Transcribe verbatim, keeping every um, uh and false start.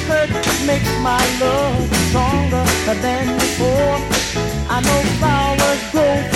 hurt makes my love stronger than before. I know flowers grow